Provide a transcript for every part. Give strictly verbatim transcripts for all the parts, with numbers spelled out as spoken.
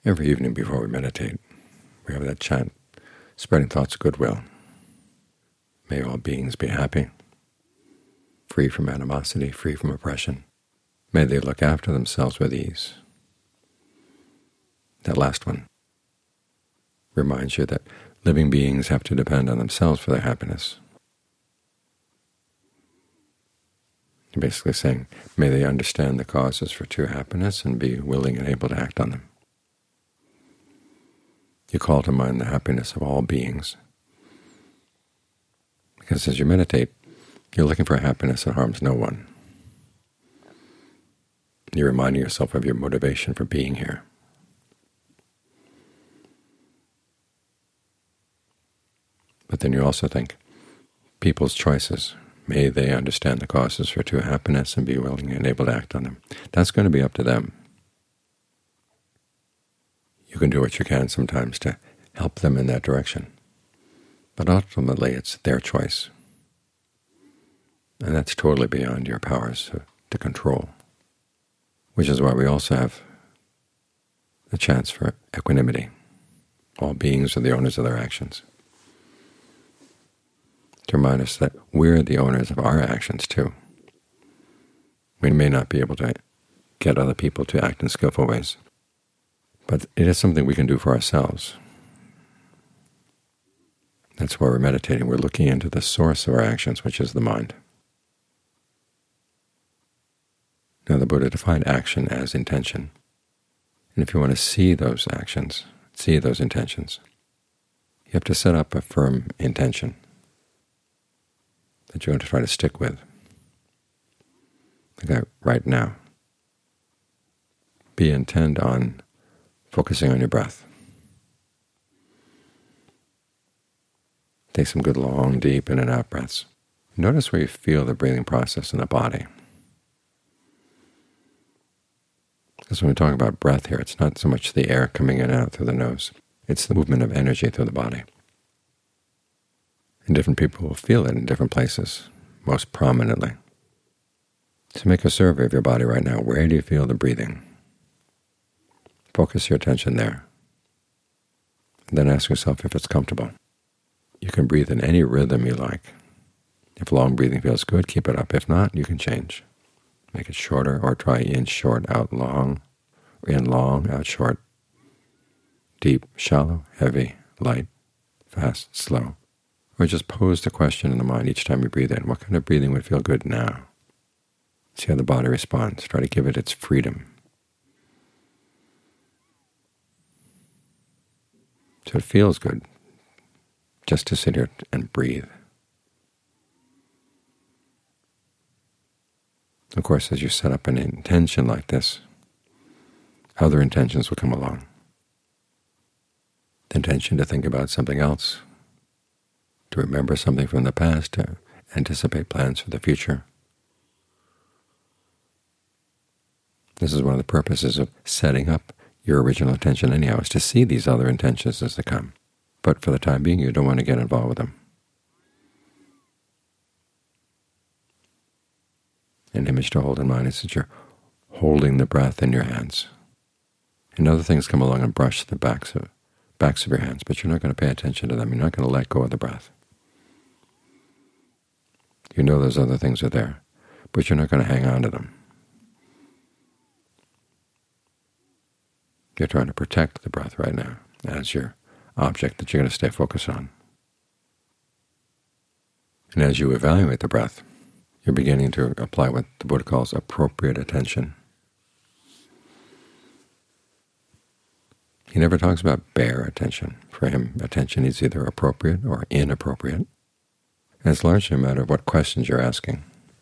Every evening before we meditate, we have that chant, spreading thoughts of goodwill. May all beings be happy, free from animosity, free from oppression. May they look after themselves with ease. That last one reminds you that living beings have to depend on themselves for their happiness. You're basically saying, may they understand the causes for true happiness and be willing and able to act on them. You call to mind the happiness of all beings, because as you meditate, you're looking for a happiness that harms no one. You're reminding yourself of your motivation for being here. But then you also think, people's choices, may they understand the causes for true happiness and be willing and able to act on them. That's going to be up to them. You can do what you can sometimes to help them in that direction, but ultimately it's their choice, and that's totally beyond your powers to, to control, which is why we also have the chance for equanimity. All beings are the owners of their actions, to remind us that we're the owners of our actions too. We may not be able to get other people to act in skillful ways, but it is something we can do for ourselves. That's why we're meditating. We're looking into the source of our actions, which is the mind. Now the Buddha defined action as intention. And if you want to see those actions, see those intentions, you have to set up a firm intention that you're going to try to stick with. Like right now. Be intent on focusing on your breath. Take some good long, deep in and out breaths. Notice where you feel the breathing process in the body. Because when we talk about breath here, it's not so much the air coming in and out through the nose. It's the movement of energy through the body. And different people will feel it in different places, most prominently. So make a survey of your body right now. Where do you feel the breathing? Focus your attention there. And then ask yourself if it's comfortable. You can breathe in any rhythm you like. If long breathing feels good, keep it up. If not, you can change. Make it shorter, or try in short, out long, or in long, out short, deep, shallow, heavy, light, fast, slow. Or just pose the question in the mind each time you breathe in. What kind of breathing would feel good now? See how the body responds. Try to give it its freedom. So it feels good just to sit here and breathe. Of course, as you set up an intention like this, other intentions will come along. The intention to think about something else, to remember something from the past, to anticipate plans for the future. This is one of the purposes of setting up your original intention anyhow, is to see these other intentions as they come. But for the time being, you don't want to get involved with them. An image to hold in mind is that you're holding the breath in your hands. And other things come along and brush the backs of, backs of your hands, but you're not going to pay attention to them. You're not going to let go of the breath. You know those other things are there, but you're not going to hang on to them. You're trying to protect the breath right now as your object that you're going to stay focused on. And as you evaluate the breath, you're beginning to apply what the Buddha calls appropriate attention. He never talks about bare attention. For him, attention is either appropriate or inappropriate. And it's largely a matter of what questions you're asking.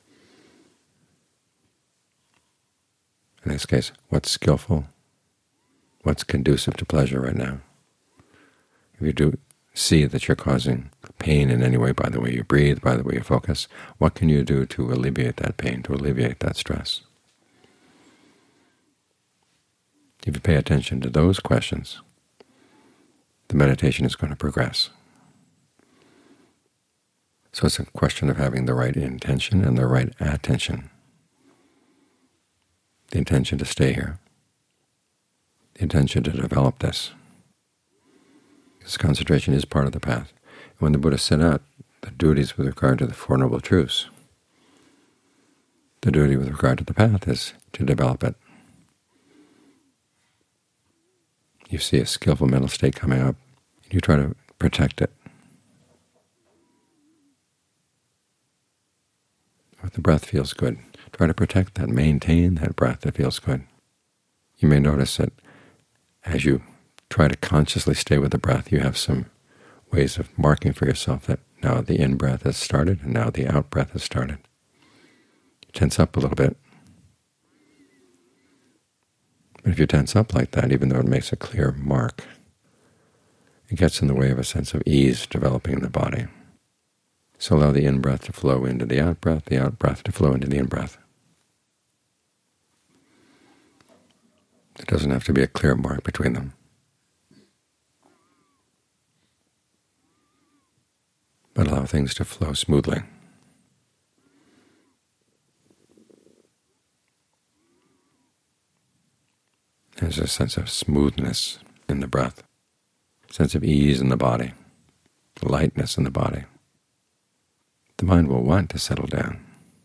In this case, what's skillful? What's conducive to pleasure right now? If you do see that you're causing pain in any way by the way you breathe, by the way you focus, what can you do to alleviate that pain, to alleviate that stress? If you pay attention to those questions, the meditation is going to progress. So it's a question of having the right intention and the right attention. The intention to stay here, the intention to develop this. Because concentration is part of the path. When the Buddha set out the duties with regard to the Four Noble Truths, the duty with regard to the path is to develop it. You see a skillful mental state coming up, and you try to protect it. If the breath feels good, try to protect that, maintain that breath that feels good. You may notice that as you try to consciously stay with the breath, you have some ways of marking for yourself that now the in-breath has started and now the out-breath has started. You tense up a little bit. But if you tense up like that, even though it makes a clear mark, it gets in the way of a sense of ease developing in the body. So allow the in-breath to flow into the out-breath, the out-breath to flow into the in-breath. There doesn't have to be a clear mark between them. But allow things to flow smoothly. There's a sense of smoothness in the breath, sense of ease in the body, lightness in the body. The mind will want to settle down.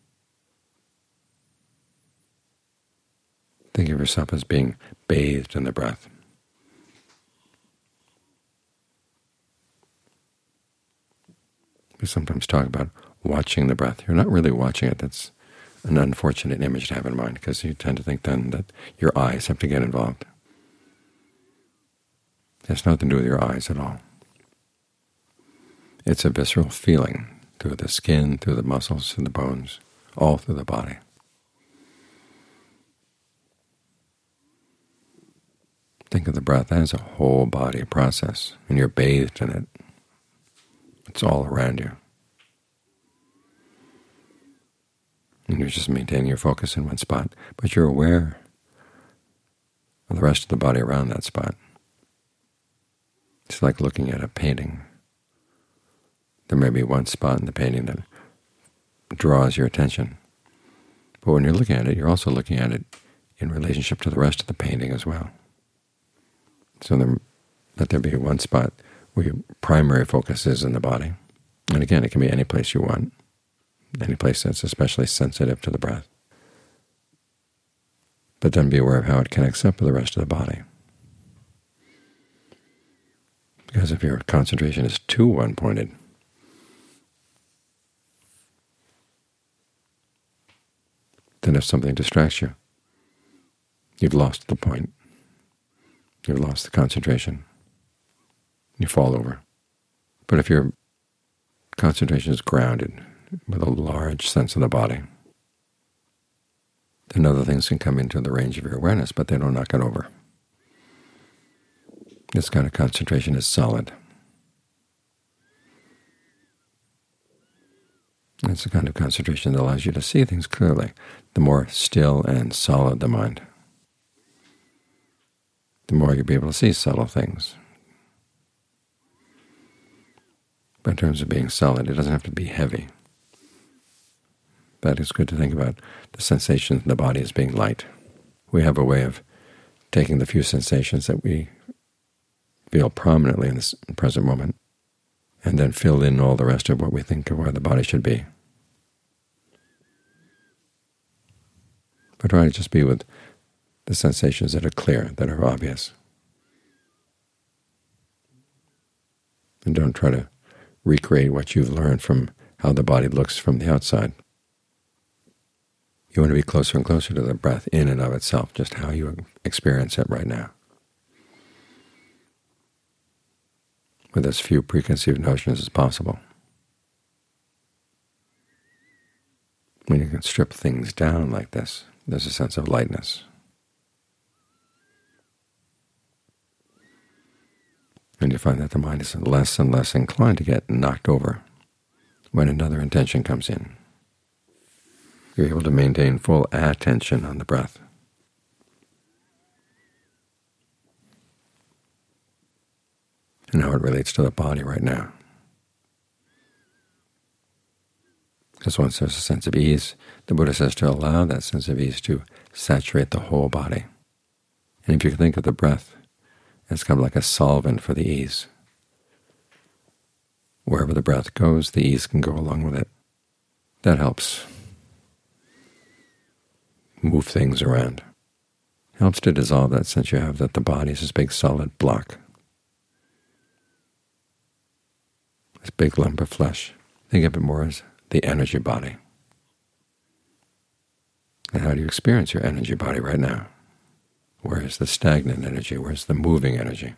Think of yourself as being bathed in the breath. We sometimes talk about watching the breath. You're not really watching it. That's an unfortunate image to have in mind, because you tend to think then that your eyes have to get involved. It has nothing to do with your eyes at all. It's a visceral feeling through the skin, through the muscles, through the bones, all through the body. Think of the breath as a whole body process, and you're bathed in it. It's all around you. And you're just maintaining your focus in one spot, but you're aware of the rest of the body around that spot. It's like looking at a painting. There may be one spot in the painting that draws your attention, but when you're looking at it, you're also looking at it in relationship to the rest of the painting as well. So there, let there be one spot where your primary focus is in the body. And again, it can be any place you want, any place that's especially sensitive to the breath. But then be aware of how it connects up with the rest of the body. Because if your concentration is too one-pointed, then if something distracts you, you've lost the point. You've lost the concentration. You fall over. But if your concentration is grounded with a large sense of the body, then other things can come into the range of your awareness, but they don't knock it over. This kind of concentration is solid. It's the kind of concentration that allows you to see things clearly. The more still and solid the mind, the more you'll be able to see subtle things. But in terms of being solid, it doesn't have to be heavy. But it's good to think about the sensations in the body as being light. We have a way of taking the few sensations that we feel prominently in this present moment and then fill in all the rest of what we think of where the body should be. But try to just be with the sensations that are clear, that are obvious. And don't try to recreate what you've learned from how the body looks from the outside. You want to be closer and closer to the breath in and of itself, just how you experience it right now, with as few preconceived notions as possible. When you can strip things down like this, there's a sense of lightness. And you find that the mind is less and less inclined to get knocked over when another intention comes in. You're able to maintain full attention on the breath. And how it relates to the body right now. Because once there's a sense of ease, the Buddha says to allow that sense of ease to saturate the whole body And if you think of the breath as kind of like a solvent for the ease, wherever the breath goes, the ease can go along with it. That helps move things around. Helps to dissolve that sense you have that the body is this big solid block, this big lump of flesh. Think of it more as the energy body. And how do you experience your energy body right now? Where is the stagnant energy? Where is the moving energy?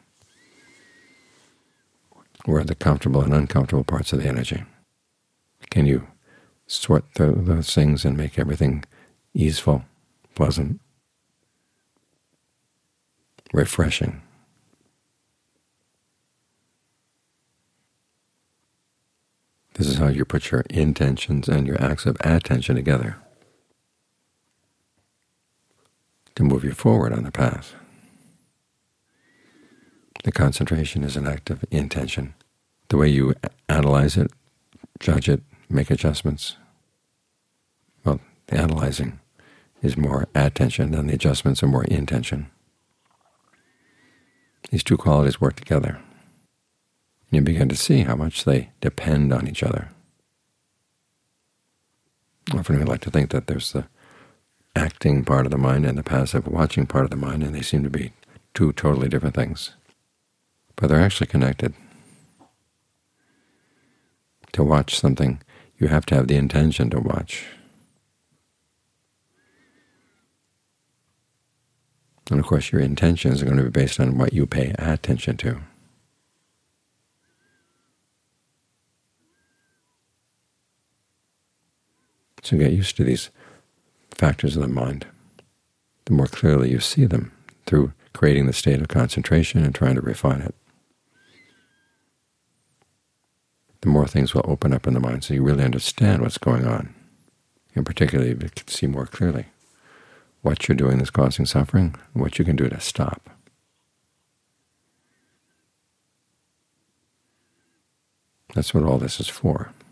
Where are the comfortable and uncomfortable parts of the energy? Can you sort through those things and make everything easeful, pleasant, refreshing? This is how you put your intentions and your acts of attention together to move you forward on the path. The concentration is an act of intention. The way you analyze it, judge it, make adjustments, well, the analyzing is more attention and the adjustments are more intention. These two qualities work together. You begin to see how much they depend on each other. Often we like to think that there's the acting part of the mind and the passive watching part of the mind, and they seem to be two totally different things. But they're actually connected. To watch something, you have to have the intention to watch. And of course your intentions are going to be based on what you pay attention to. So get used to these factors of the mind. The more clearly you see them through creating the state of concentration and trying to refine it, the more things will open up in the mind so you really understand what's going on. And particularly you can see more clearly what you're doing that's causing suffering, and what you can do to stop. That's what all this is for.